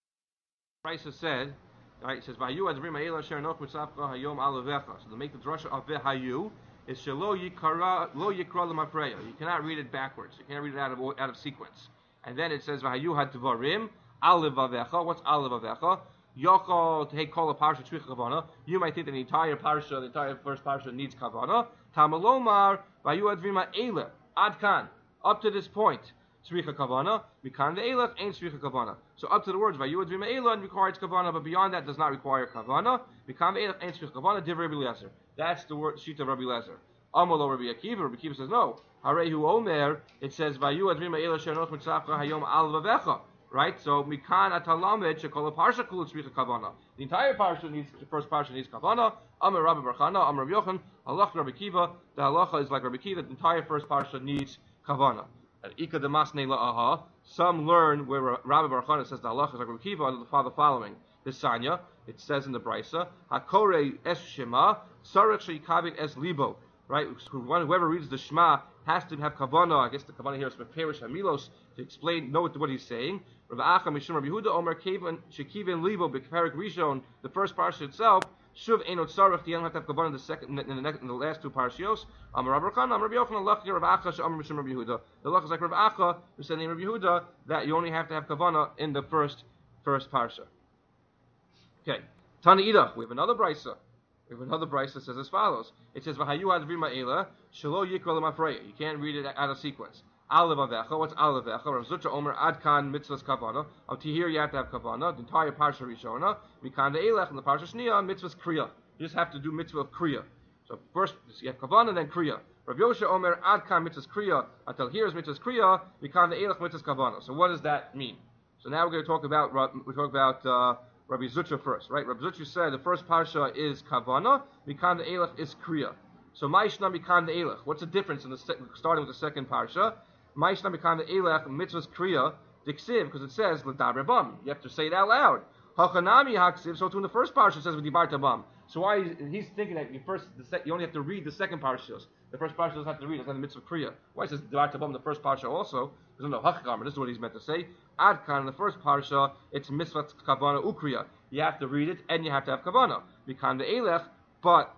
Raisa said, right? It says Vahayu adrim ha'ela sher noch mitzavcha hayom alavecha. So to make the drasha of Vahayu. Is shelo yikra lo yikra lemafreya. You cannot read it backwards. You can't read it out of out of sequence. And then it says v'hayu hadvarim al levavecha. What's al levavecha? Yochol take kol a parsha tzricha kavana. You might think that the entire parsha, the entire first parsha needs kavana. Tamalomar v'hayu advima eila adkan. Up to this point, tzricha kavana. Mikan ve'elach ain't tzricha kavana. So up to the words v'hayu advima eila requires kavana, but beyond that does not require kavana. Mikan ve'elach ain't tzricha kavana. Divrei Rabbi Eliezer. That's the word sheet of Rabbi Eliezer. Amalo Rabbi Akiva. Rabbi Akiva says no. Harehu Omer. It says Vayu adrim ha'ela shenoch mitzavcha hayom al vavecha. Right. So mikan atalamed shekol parsha kul tzricha kavana. The entire parsha needs the first parsha needs kavana. Amar Rabbi Barchana. Amar Rabbi Yochanan. Halach Rabbi Akiva. The halacha is like Rabbi Akiva. The entire first parsha needs kavana. Ika demasne la'aha. Some learn where Rabbi Barchana says the halacha is like Rabbi Akiva under the following. The Sanya. It says in the Brisa, Hakore es Shema, Sarech sheikavit es libo. Right? Whoever reads the Shema has to have kavana. I guess the kavana here is Meferish Hamilos to explain, know what he's saying. Rav Acha Mishum Rabbi Yehuda Omer Kevan Shekiven Libo B'Perik Rishon, the first parsha itself. Shuv Einot Sarech. The have to have kavana in the second, in the, next, in the last two parshios. Amar Rabbi Barchana, Amar Rabbi Yochanan, Lach Rav Acha She'Amar Mishum Rabbi Yehuda. The Lach is like Rav Acha who said in Rabbi Yehuda that you only have to have kavana in the first first parsha. Okay, Tana Idach, we have another brisa. We have another brisa that says as follows. It says, "V'hayu advima ela shelo yikra lemafreya." You can't read it out of sequence. Al levavecha. What's al levavecha? Rav Zutra Omer adkan mitzvahs kavana. Up to here you have to have kavana. The entire parsha rishona. Mikan de'elech and the parsha shniya mitzvahs kriya. You just have to do mitzvah of kriya. So first you have kavana, then kriya. Rav Yosha Omer adkan mitzvahs kriya. Until here is mitzvahs kriya. Mikan de'elech mitzvahs kavana. So what does that mean? So now we're going to talk about we talk about. Uh, Rabbi Zutra first, right? Rabbi Zutra said the first parsha is kavana, mikan de'elech is kriya. So ma'ishna mikan de'elech. What's the difference in the se- starting with the second parsha? Ma'ishna mikan de'elech mitzvahs kriya diksiv, because it says l'daber bam. You have to say it out loud. Hachanami haksiv. So too in the first parsha it says v'dibarta bam. So why is, he's thinking that you first the sec, you only have to read the second parsha. The first parsha doesn't have to read. It's not the mitzvah kriya. Why it says v'dibarta bam the first parsha also? There's no hachkamar. This is what he's meant to say. Adkan in the first parsha, it's mitzvah kavana ukriya. You have to read it and you have to have kavana. Mikan de'elech, but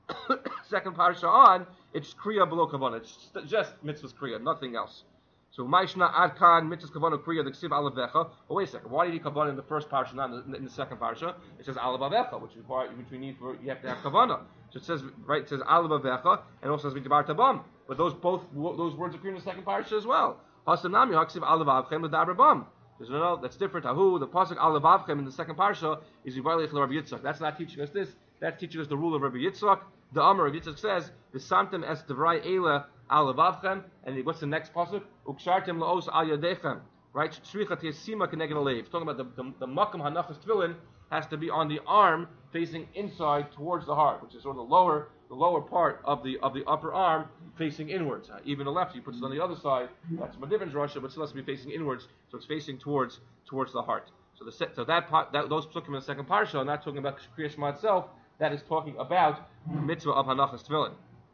second parsha on, it's kriya below kavana. It's just mitzvahs kriya, nothing else. So ma'ishna adkan mitzvahs kavana kriya the ksiv alavecha. But wait a second, why did he kavana in the first parsha, not in the, in the second parsha? It says alavecha, which require which we need for you have to have kavana. So it says right, it says alavecha and also says v'dibar tabam. But those both those words appear in the second parsha as well. Hasanami haksiv alavavchem l'daber bam. There's no, no, that's different. Ahu, the pasuk alavavchem in the second parsha is yivarlich l'Rabbi Yitzchak. That's not teaching us this. That's teaching us the rule of Rabbi Yitzchak. The Amar of Yitzchak says, "V'samtem es devrai eila alavavchem." And what's the next pasuk? Ukshartem laos al yadechem. Right? Shricha tesima keneged alev. Talking about the the, the makam hanachas tefillin has to be on the arm facing inside towards the heart, which is sort of the lower the lower part of the of the upper arm facing inwards. Uh, even the left, he puts it on the other side. That's a different drasha, but still has to be facing inwards, so it's facing towards towards the heart. So the so that part, that those psukim in the second parsha are not talking about Kriya Shema itself. That is talking about the mitzvah of hanachas tefillin.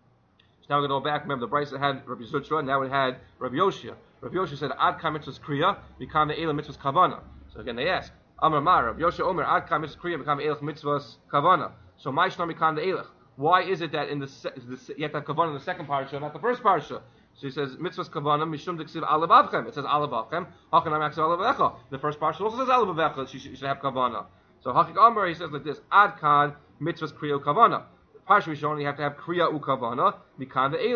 So now we're going to go back. Remember, the Brisa had Rabbi Zutra, and now it had Rabbi Yoshia. Rabbi Yoshia said, "Ad kam mitzvahs kriya, mikam ve'ela mitzvahs kavana." So again, they ask, "Amar Mar, Rabbi Yoshia Omer, ad kam mitzvahs kriya, mikam ve'ela mitzvahs kavana." So ma'ishna mikam ve'ela. Why is it that in the, se- the you have to have kavana in the second parsha, not the first parsha? So he says mitzvahs kavana mishum diksiv alavavchem. It says alavavchem. Hachanam aksiv alavavecha. The first parsha also says alavavecha. You should have kavana. So Hachik Amar, he says like this: Ad kan mitzvahs kriya kavana. Parsha we should only have to have kriya u kavana. Mikan ve'elech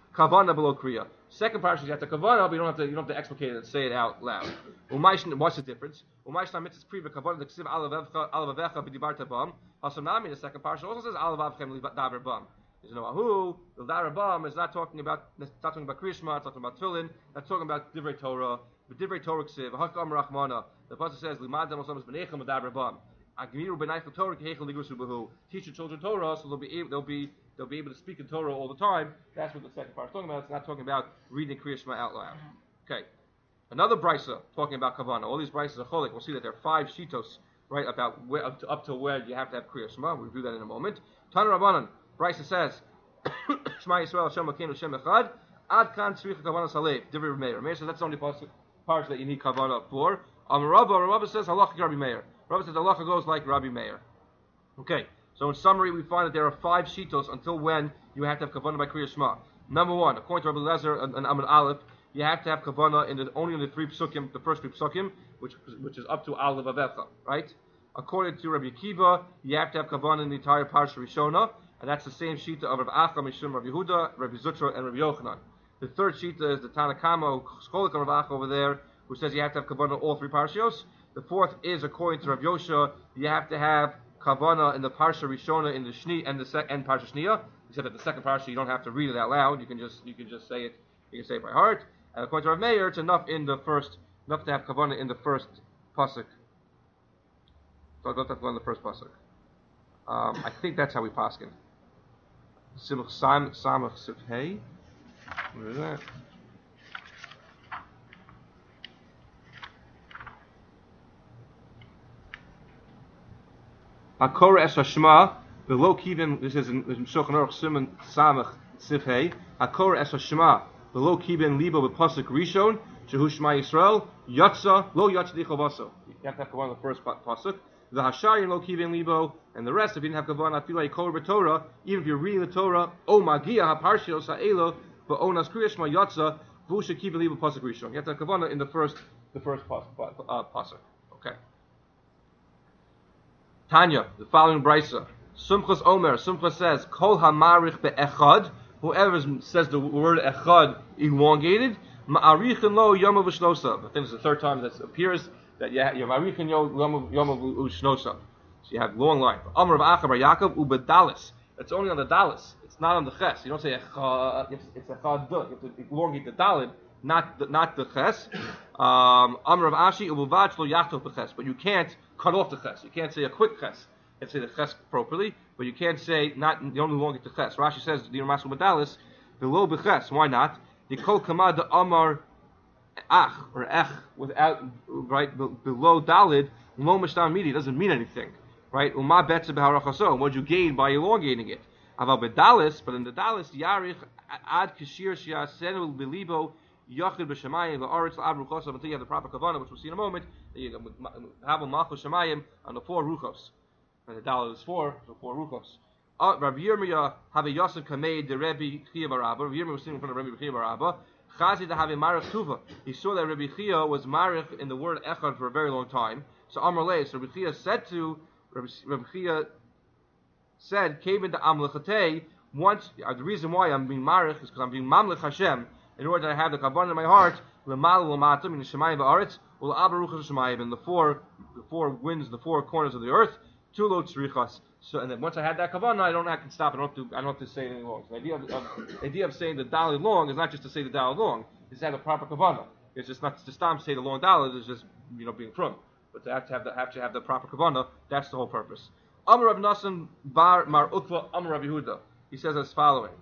Kavana below Kriya. Second parsha you have to kavana, but you don't have to you don't have to explicate it and say it out loud. What's the difference? Umayshna mitzvahs kriya kavana the ksiv alavavcha alavavcha b'dibarta bam. Hasanami the second parsha also says alavavchem daber bam. There's no ahu. The daber bam is not talking about it's not talking about kriyashma. It's talking about tefillin. That's talking about divrei Torah. But divrei Torah ksiv hakam rachmana. The pasuk says limadam osamas b'nechem daber bam. Agmiru b'naychel Torah kehechel ligrusu b'hu. Teach your children Torah, so they'll be able, they'll be they'll be able to speak in Torah all the time. That's what the second part is talking about. It's not talking about reading Kriya Shema out loud. Okay. Another brisa talking about Kavana. All these brisas are cholik. We'll see that there are five shitos, right, about where, up to up to where you have to have Kriya Shema. We'll review that in a moment. Tana Rabbanan. Brisa says, Shema Yisrael Hashem Elokeinu Shem Echad. Ad kan tzricha Kavana Salev. Divrei Meir. Meir says that's the only part that you need Kavana for. Um, Rabba, Rabba says halacha Rabbi Meir. Rabbi says halacha goes like Rabbi Meir. Okay. So in summary, we find that there are five shitos until when you have to have kavanah by Kriya Shema. Number one, according to Rabbi Lezer and, and Amud Aleph, you have to have kavanah in the, only in the three psukim, the first three psukim, which which is up to Al Levavecha, right? According to Rabbi Akiva, you have to have kavanah in the entire Parsha Rishona, and that's the same shita of Rabbi Acha, Mishum, Rabbi Yehuda, Rabbi Zutra, and Rabbi Yochanan. The third shita is the Tanakama, Scholik of Rabbi Acha over there, who says you have to have kavanah all three parshios. The fourth is, according to Rabbi Yosha, you have to have Kavana in the Parsha Rishona in the Shni and the sec- and Parsha Shniya. He said that the second Parsha you don't have to read it out loud. You can just you can just say it. You can say it by heart. And according to Rav Meir, it's enough in the first enough to have Kavana in the first pasuk. So I don't have to go in the first pasuk. Um, I think that's how we paskin. Simach Sam Samach Sifhei. What is that? Hakora es hashma below kibin. This is in Shulchan Aruch Siman Samach Sifhei. Hakora es hashma below kibin libo b'pasuk rishon shehu Shema Yisrael yatsa lo yatsa dichavasa. You have to have kavanah the first pasuk. The hashar lo kibin libo, and the rest if you didn't have kavanah feel like kol b'Torah. Even if you're reading the Torah, o magia haparshio sa'elo ba'onas kriya Shema yatsa v'usha kibin libo pasuk rishon. You have to have kavanah in the first the first pasuk. Uh, pasuk. Okay. Tanya, the following brisa. Sumchas Omer, Sumchas says, Kol hamarich be'echad, whoever says the word echad elongated, ma'arichin lo yomav u'shnosa. I think it's the third time that appears that you have ma'arichin yomav u'shnosa. So you have long line. Amar of Acha bar Yaakov u'bedalis. It's only on the dalis. It's not on the ches. You don't say echad, it's, it's echad. You have to elongate the dalid, not the, not the ches. Um, Amar of Ashi u'buvad lo yachtov b'ches. But you can't cut off the ches. You can't say a quick ches. You can say the ches properly, but you can't say not. You don't elongate the ches. Rashi says the Ramasku Medalis below b'ches. Why not? The kol kamad the amar ach or ech without right below dalid lo mishtam midi doesn't mean anything, right? Uma betze b'harachaso. What you gain by elongating it? Aval bedalis, but in the dalis yarich ad kashir shiasenu belibo. Yachid b'shamayim v'aretz l'ab ruchos until you have the proper kavanah, which we'll see in a moment. You have a malchus shamayim on the four ruchos, and the dollar is four, so four ruchos. Uh, Rabbi Yirmiyah have a Yosef kameid the Rebbe Chia Barabba. Rabbi Yirmiyah was sitting in front of Rebbe Chia Barabba. Chazi to have a marich tuva. He saw that Rabbi Chia was marich in the word echad for a very long time. So Amar Lei, so Rabbi Chia said to Rabbi, Rabbi Chia said, "Came into Amlechatei." Once uh, the reason why I'm being marich is because I'm being mamlech Hashem. In order to have the kavanah in my heart, l'mal l'matam in shemayim va'aretz, u'la'abaruchas shemayim, in the four, the four winds, the four corners of the earth, two lo tzrichas. So, and then once I had that kavanah, I don't have to stop. I don't have to. I don't have to say anything long. So the idea of, of the idea of saying the dalid long is not just to say the dalid long. It's to have a proper kavanah. It's just not to stop say the long dalid. It's just you know being from. But to have to have the have to have the proper kavanah. That's the whole purpose. Amar Rav Nasan bar Mar Ukva Amar Rav Yehuda. He says as following.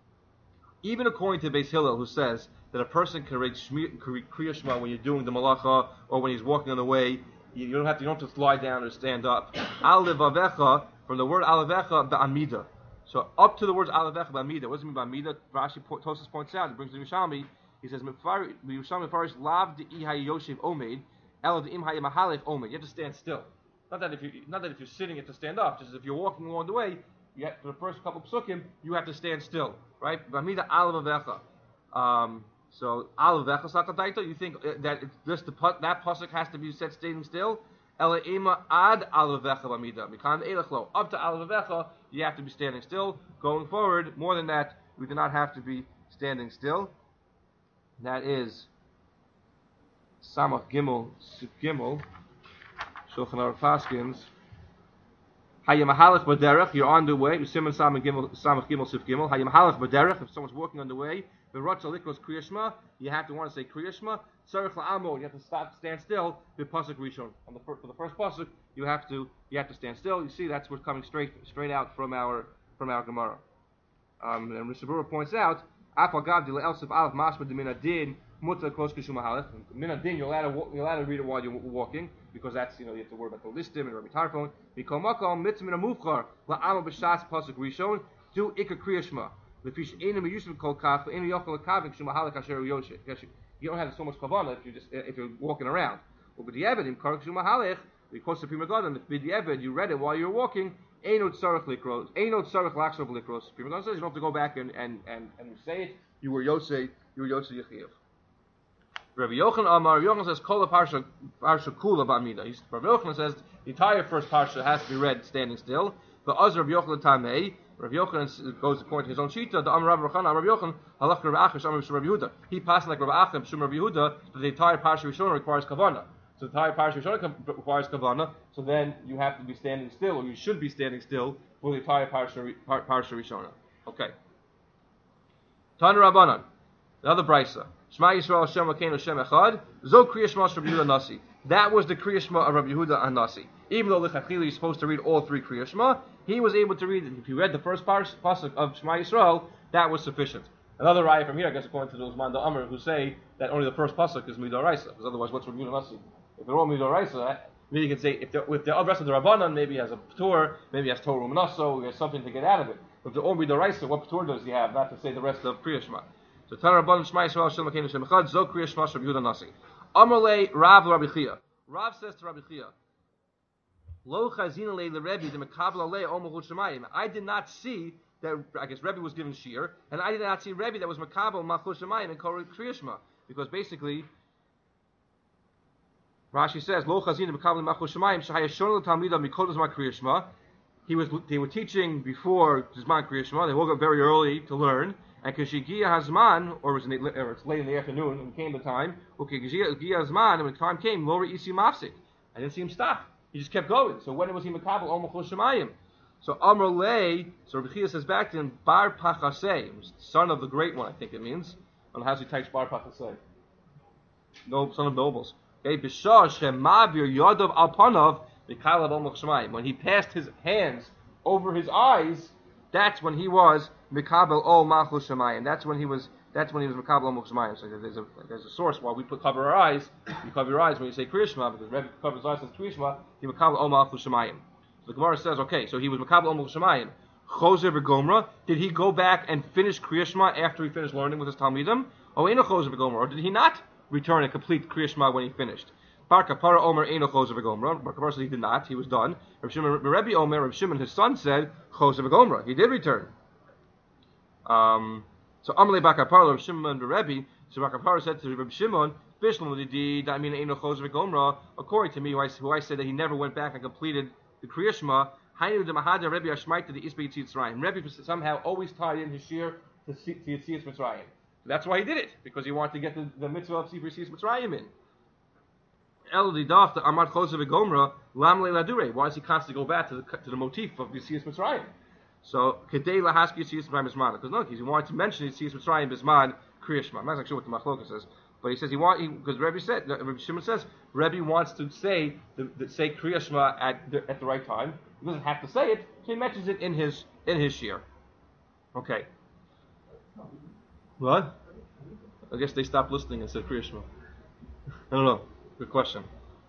Even according to Beis Hillel, who says that a person can read Kriya Shema when you're doing the malacha or when he's walking on the way, you don't have to, you don't have to lie down or stand up. Al levavecha, from the word alevecha ba'amida. So up to the words alevecha ba'amida. What does it mean ba'amida? Rashi Tosas points out. He brings the Yerushalmi. He says Yerushalmi farish lav de'i hayoshev omed el de'im hayamahalech omed. You have to stand still. Not that if you not that if you're sitting, you have to stand up. Just as if you're walking along the way. You have, for the first couple of psukim, you have to stand still, right? B'amida alavecha. Um, so alavecha sakadaita. You think that it's just the that pasuk has to be said standing still? Ela ema ad alavecha b'amida. Mikan elachlo. Up to alavecha, you have to be standing still. Going forward, more than that, we do not have to be standing still. That is Samach Gimel Sif Gimel Shulchan Aruch Paskins. Hayamahalach Baderech, you're on the way. Simon Samach Gimel Samach Gimel Sif Gimel. Hayamahalach Baderech, if someone's walking on the way. The Rotza Likros Kriyashma, you have to want to say Kriyashma. Tzarich La'amod, you have to stop, stand still. The pasuk Rishon, on the for the first pasuk, you have to you have to stand still. You see, that's what's coming straight straight out from our from our Gemara. Um, and Rishabura points out, Afal Gav Dila Elsif Alef Mashma Demina Din Muta Kos Kishum Mahalech. Mina Din, you're allowed to you're allowed to read it while you're walking because that's, you know, you have to worry about the listim and Rabbi Tarfon. Mikol Makom Mitzvah Mina Mufchar La'amod B'Shas pasuk Rishon. Do Ikar Kriyashma. You don't have so much kavanah if you just if you're walking around. But the evid in kark because the prima gadol, if the evid you read it while you're walking, ain't tzarich likros, ain't tzarich lakshav likros. Prima gadol says you don't have to go back and and and, and say it. You were yosei, you were yosei yechiv. Rabbi Yochanan Amar, Yochanan says kol parsha parsha kula b'amida. Rabbi Yochanan says the entire first parsha has to be read standing still. The Azar Rabbi Yochanan Tamei. Rabbi Yochanan goes according to his own shita. The Amar Rabbi Yochanan, Rabbi Yochanan, halach Rabbi Achish, Amar Rabbi Yehuda. He passed like Rabbi Achim, Shum Rabbi Yehuda, that the entire parsha Rishonah requires kavanah. So the entire parsha Rishonah requires kavanah. So then you have to be standing still, or you should be standing still for the entire parsha parsha Rishonah. Okay. Tana Rabbanan, another brisa. Shema Yisrael Hashem Elokeinu Hashem Echad. Zo Kriya Shema Rabbi Yehuda Nasi. That was the Kriya Shema of Rabbi Yehuda and Nasi. Even though Lichatchila you're supposed to read all three Kriya Shema, he was able to read it. If he read the first pasuk of Shema Yisrael, that was sufficient. Another raya from here, I guess, according to those Manda Amr who say that only the first pasuk is Midoraisa, because otherwise, what's Rabbi Yehuda Nasi? If they're all Midoraisa, maybe you can say if the if the rest of the Rabbanan maybe he has a Ptur, maybe he has Torah Manasso, he has something to get out of it. But if they're all Midoraisa, what Ptur does he have? Not to say the rest of Kriya Shema. So Tana Rabbanan Shema Yisrael Shem Elokeinu Shem Echad Zo Kriya Shema Rabbi Yehuda Nasi. Amalei Rav Rabbi Chia. Rav says to Rabbi Chia, Lo chazina le Rebbe the mekabel ale omachul shemayim. I did not see that. I guess Rebbe was given shir, and I did not see Rebbe that was mekabel machul shemayim and kol Kriya Shema, because basically Rashi says Lo chazina mekabel machul shemayim shehayashon l'talmida mikol zman Kriya Shema. He was they were teaching before Zman Kriya Shema. They woke up very early to learn. And Kashigia Hazman, or it was or it's late in the afternoon, and came the time. Okay, Kashigia Hazman, and when the time came, Lori Isi Mafsik. I didn't see him stop. He just kept going. So when was he Makabal Omachul Shemayim? So Amr Lei, so Rabbi Chia says back to him, Bar Pachasei, son of the great one, I think it means. I don't know how he types Bar Pachasei. No, son of nobles. Okay, Bishar Shemavir Yadav Alpanov, Mikalav Omachul Shemayim. When he passed his hands over his eyes, that's when he was Mikabel Ol Machul Shemayim. That's when he was. That's when he was Mikabel Ol Machul Shemayim. So there's a there's a source. While we put cover our eyes, you cover your eyes when you say Kriya Shema, because Rebbe covers his eyes with Kriya Shema. He Mikabel Ol Machul Shemayim. So the Gemara says, okay, so he was Mikabel Ol Machul Shemayim. Choser v'Gomra. Did he go back and finish Kriya Shema after he finished learning with his Talmidim? Oh, Eino Choser v'Gomra. Or did he not return and complete Kriya Shema when he finished? Bar Kapara Omer Eino Choser v'Gomra. Bar Kapara said he did not. He was done. Reb Shimon, Rebbe Omer, Reb Shimon, his son said Choser v'Gomra. He did return. Um, so Amalei Bakapar, Reb Shimon Rebbe. So Bakapar said to Reb Shimon, Bishlam I mean Eino Choser v'Gomra. According to me, who I, who I said that he never went back and completed the Kriya Shema. Hainu de Mahada Rebbe Ashmaita the Isbei Tzitz Mitzrayim. Rebbe somehow always tied in his shir to Yitzias Mitzrayim. That's why he did it, because he wanted to get the, the mitzvah of Yitzias Mitzrayim in. El Didaf the Amad Choser v'Gomra Lam Le Ladure. Why does he constantly go back to the to the motif of Yitzias Mitzrayim? So Kedei Lahaski Yitzias Mitzrayim Bisman. Because no, he wanted to mention Yitzias Mitzrayim Bisman Kriya Shema. I'm not actually sure what the Machloka says, but he says he wants because Rebbe said Rebbe Shimon says Rebbe wants to say the, the say Kriya Shema at the, at the right time. He doesn't have to say it, so he mentions it in his in his shir. Okay. What? I guess they stopped listening and said Kriya Shema. I don't know. Good question.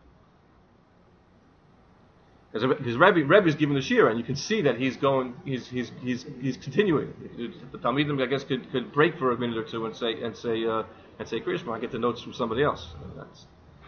Because Rebbe Rebbe is giving the shir, and you can see that he's going, he's he's he's he's continuing. The Talmidim, I guess, could, could break for a minute or two and say and say uh, and say Kriya Shema. I get the notes from somebody else. That's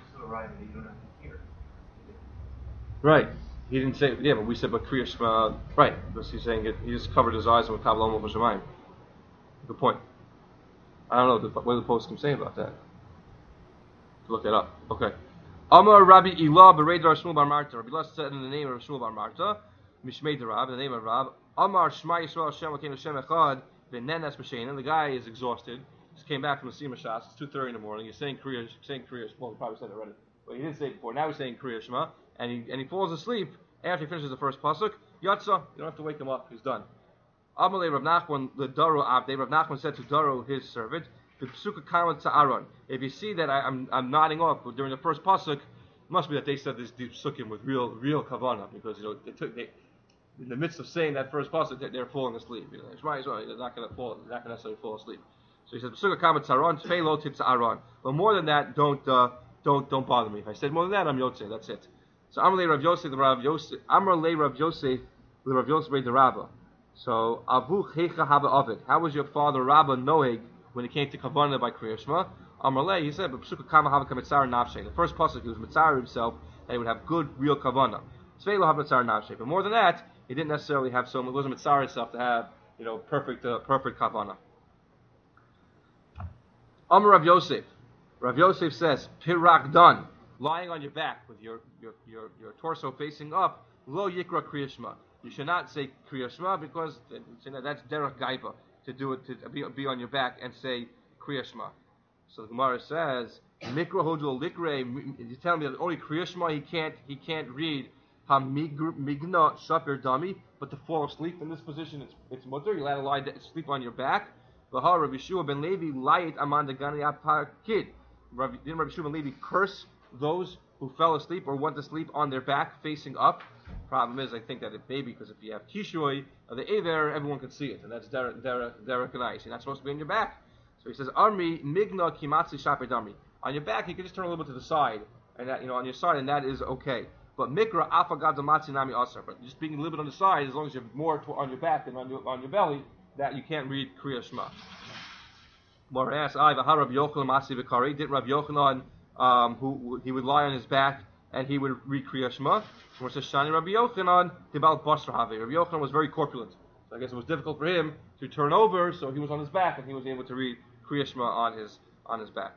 right. He didn't say, yeah, but we said, but Kriya Shema, right? Because he's saying it. He just covered his eyes with Kabbalah Omer Shemayim. Good point. I don't know the, what the post can say about that. Look it up. Okay. Amar Rabbi Ilah Beredar Shmuel Bar Marta. Rabbi Ilah said in the name of Shmuel Bar Marta, Mishmei Rab, in the name of Rab. Amar Shema Yisrael Hashem Elokeinu Hashem Echad V'nenas b'shein. The guy is exhausted. Just came back from the Sima Shas. It's two thirty in the morning. He's saying Kriya, saying Kriya. Well, he probably said it already, but he didn't say it before. Now he's saying Kriya Shema, and he and he falls asleep after he finishes the first pasuk. Yatsa, you don't have to wake him up. He's done. Amalei Rav Nachman the Daro Abdei. Rav Nachman said to Daro, his servant, the Psuka Kamat Aaron. If you see that I, I'm I'm nodding off during the first pasuk, it must be that they said this deep psukim with real real kavanah, because you know they took they. In the midst of saying that first pasuk, they're falling asleep. You know, it's right, it's right. They're not going to fall. They're not going to necessarily fall asleep. So he said, "Psuka kamat tzaron, tfeilo titz aron." But more than that, don't uh, don't don't bother me. If I said more than that, I'm yotze. That's it. So Amar le Rav Yosef, the Rav Yosef, Amar le Rav Yosef, the Rav Yosef the Rabba. So Avu Checha Haba Ovid. How was your father Rabba noeg when it came to kavanah by Kriya Shema? Amar le, he said, "But psuka kama hava kamitzar nafshe." The first pasuk, he was mitzar himself that he would have good real kavanah. Tfeilo hava mitzar nafshe. But more than that, he didn't necessarily have so. It wasn't mitzar itself to have, you know, perfect, uh, perfect kavanah. Amar Rav Yosef. Rav Yosef says, "Pirak dan, lying on your back with your your your, your torso facing up. Lo yikra Kriya Shema. You should not say Kriya Shema because that's derech gaiva to do it to be, be on your back and say Kriya Shema." So the Gemara says, "Mikra hodul likre." You tell me that only Kriya Shema he can't he can't read. Migna shapir dami, but to fall asleep in this position, it's it's mutter. You're allowed to lie sleep on your back. V'ha Rabbi Yeshua ben Levi light amanda gani apakid. Didn't Rabbi Yeshua ben Levi curse those who fell asleep or went to sleep on their back facing up? Problem is, I think that it may be because if you have kishoy of the aver, everyone can see it, and that's derek derek derek and ice. You're not supposed to be on your back. So he says, "Armi migna kimatzi shapir dami." On your back, you can just turn a little bit to the side, and that, you know, on your side, and that is okay. But mikra afagad damatzi nami asar. But just being a little bit on the side, as long as you're more to, on your back than on your on your belly, that you can't read Kriya Shema. More asks, I v'ha Rav Yochanan masi v'kari. Did Rav Yochanan, um, who he would lie on his back and he would read Kriya Shema? More says Shani Rabbi Yochanan tibal basra have. Rabbi Yochanan was very corpulent, so I guess it was difficult for him to turn over, so he was on his back and he was able to read Kriya Shema on his on his back.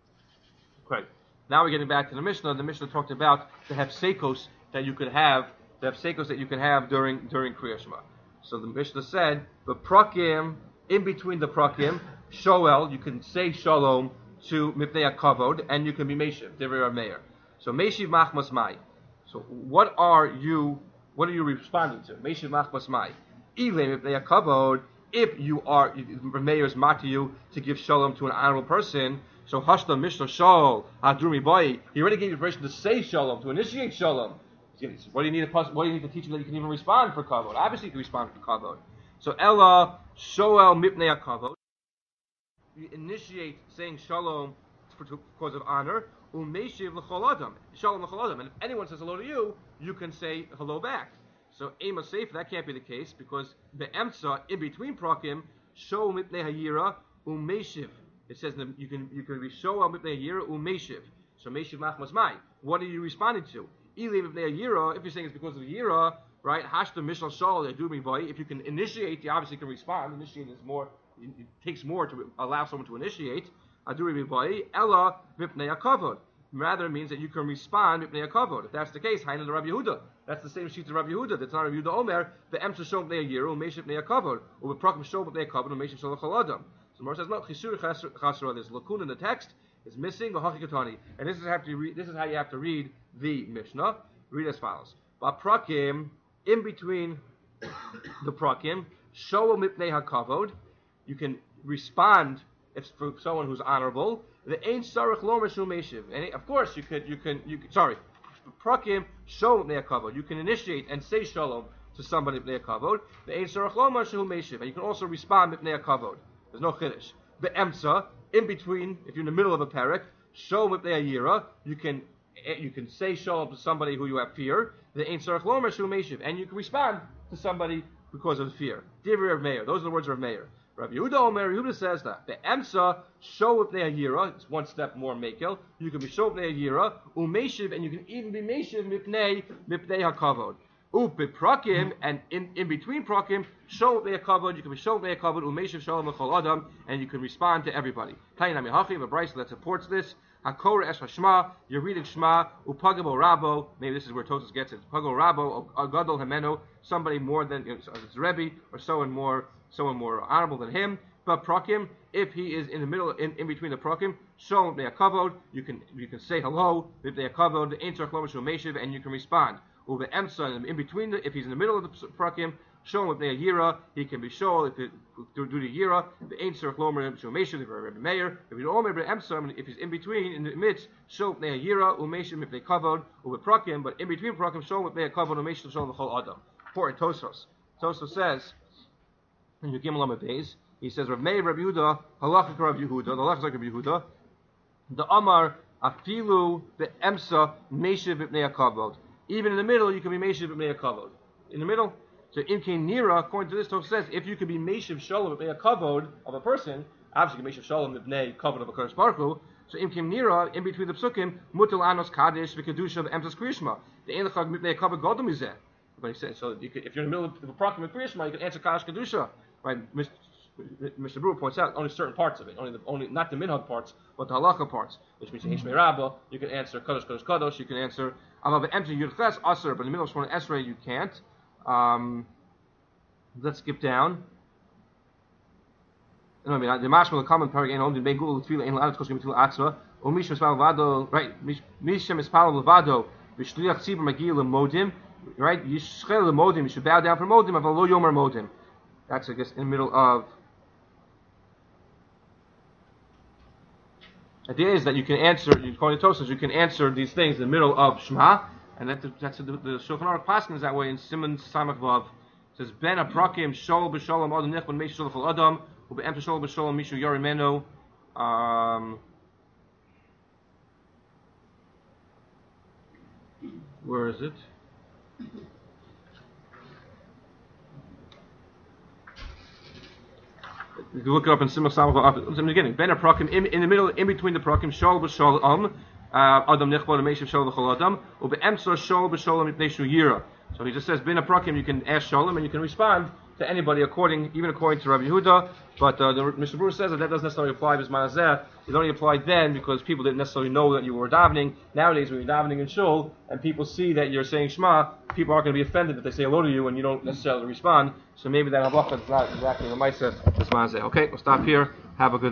Great. Now we're getting back to the Mishnah. The Mishnah talked about the hefsekos that you could have, the hefsekos that you can have during during Kriya Shema. So the Mishnah said, the prakim, in between the prakim, shoel, you can say shalom to mipnei hakavod, and you can be meshiv, divrei Rav Meir. So meshiv machmas mai. So what are you, what are you responding to? Meshiv machmas mai. Ile mipnei hakavod, if you are, Rav Meir is mat to you to give shalom to an honorable person. So Hashta Mishnah Shal Adrumi Boy, he already gave you permission to say shalom, to initiate shalom. What do you need to what do you need to teach him that you can even respond for kavod? Obviously you can respond for kavod. So Ella Shoel Mipnei Kavod. You initiate saying shalom for cause of honor. Umeshiv l'chol adam. Shalom l'chol adam. And if anyone says hello to you, you can say hello back. So Ema Seif, that can't be the case because the Emsa in between prakim Shoel Mipnei Hayira Umeshiv. It says that you can you can be show al mipnei yira umeshiv. So meshiv machmas mai. What are you responding to? Ili mipnei yira. If you're saying it's because of yira, right? Hashta mishal shal adumi boy. If you can initiate, you obviously can respond. Initiate is more. It takes more to allow someone to initiate. Adumi boy. Ella mipnei hakavod. Rather, it means that you can respond mipnei hakavod. If that's the case, Hainu the Rabbi Yehuda. That's the same sheet of Rabbi Yehuda. That's not Rabbi Yehuda Omer. The emsa show mipnei yira umeshiv mipnei hakavod. Or the prakim show mipnei hakavod umeshiv shal l'chol adam. So Mar says no. Chisur chasra. There's lacuna in the text. It's missing the hachikatani, and this is how to read. This is how you have to read the Mishnah. Read as follows: Ba prakim, in between the prakim, show mipnei hakavod. You can respond if for someone who's honorable. The ein sarich lo meshu meshiv. And of course you could. You can. You could, sorry. Prakim show mipnei hakavod. You can initiate and say shalom to somebody mipnei hakavod. The ein sarich lo meshu meshiv. And you can also respond mipnei hakavod. There's no chiddush. The emsa, in between, if you're in the middle of a parak, show mipnei hayira, you can you can say shalom to somebody who you have fear. The ein sarich lo meshu meshiv, and you can respond to somebody because of fear. Divrei Rav Meir. Those are the words of Rav Meir. Rabbi Yehuda Omer, Yehuda says that the emsa show mipnei hayira. It's one step more mekel. You can be show mipnei hayira umeshiv, and you can even be meshiv mipnei mipnei hakavod. Upiprakim, and in, in between prakim, show mipnei hakavod. You can be show mipnei hakavod umeshiv shalom l'chol adam, and you can respond to everybody. Tainam Yehachi, a brayso that supports this. Hakor es hashma, you're reading Shema. Upagabo Rabo, maybe this is where Tosas gets it. Pagabo Rabo, Agadol Hemeno, somebody more than you know, it's Rebbe or someone more someone more honorable than him. But prakim, if he is in the middle, in, in between the prakim, shalom b'nei hakavod, you can you can say hello b'nei hakavod, ein tzarich lomar shu meishiv, and you can respond. Uve emsa, in between, the, if he's in the middle of the prakim, shalom b'nei yira, he can be shol if it do, do the yira. The ein tzarich lomar shu meishiv, if Rabbi Meir, if you omer b'nei emsa, if he's in between, in the midst, shalom b'nei yira, umeishiv b'nei kavod, uve prakim, but in between prakim, shalom b'nei hakavod, umeishiv shalom b'chol adam. Important Tosfos. Tosfos says in Yud Gimel Amud Beis, he says, Rav Meir, Rabbi Yehuda, halacha Rav Yehuda, the halacha is like Rabbi Yehuda, the Amar, afilu be'emsa, meshiv b'nei hakavod. Even in the middle, you can be meshiv b'nei hakavod. In the middle, so in Nira, according to this, Tosfos says, if you can be meshiv shalom b'nei hakavod of a person, obviously you can meshiv shalom b'nei hakavod of a Kadosh Baruch Hu. So in Nira, in between the psukim, mutal anos kadesh v'kedusha v'emsas kriyishma. The ein lechag b'nei hakavod godom izeh. But he said, so you could, if you're in the middle of a prakim with kriyishma, you can answer kadosh kedusha, right? Mister Brewer points out only certain parts of it, only the, only not the minhag parts, but the halacha parts, which means Hishmei Rabbah. You can answer kadosh kadosh kadosh. You can answer Amav Emti Yudches Aser, but in the middle of Shmona Esrei you can't. Um, let's skip down. No, I mean the mashmal common parag ein only begul tefila ein ladas koshim tefila atzma or misham espal levado, right? Misham espal levado v'shliach tzibur magil lemodim, right? Yishchel lemodim, you should bow down for modim, aval lo yomer modim. That's I guess in the middle of. The idea is that you can answer, according to Tosfos, you can answer these things in the middle of Shema, and that, that's the, the Shulchan Aruch Paskin is that way in Siman Samach Vav. It says, Ben aprakim shol b'sholom adam nechban meish sholach al adam, u'be'em shol b'sholom mishu yarimeno. Um, where is it? You can look it up in Simach Samach in the beginning. Ben aprakim in, in the middle, in between the prakim, shol b'sholom adam nechban meish sholach al adam, u'be'emsa shol b'sholom mipnei shu yira. So he just says, bin aprakim, you can ask shalom and you can respond to anybody according, even according to Rabbi Yehuda. But uh, the, Mister Brewer says that that doesn't necessarily apply to Bismanazeh. It only applied then because people didn't necessarily know that you were davening. Nowadays, when you're davening in shul and people see that you're saying Shema, people aren't going to be offended if they say hello to you and you don't necessarily respond. So maybe that halacha is not exactly the Ma'aseh Bismanazeh. Okay, we'll stop here. Have a good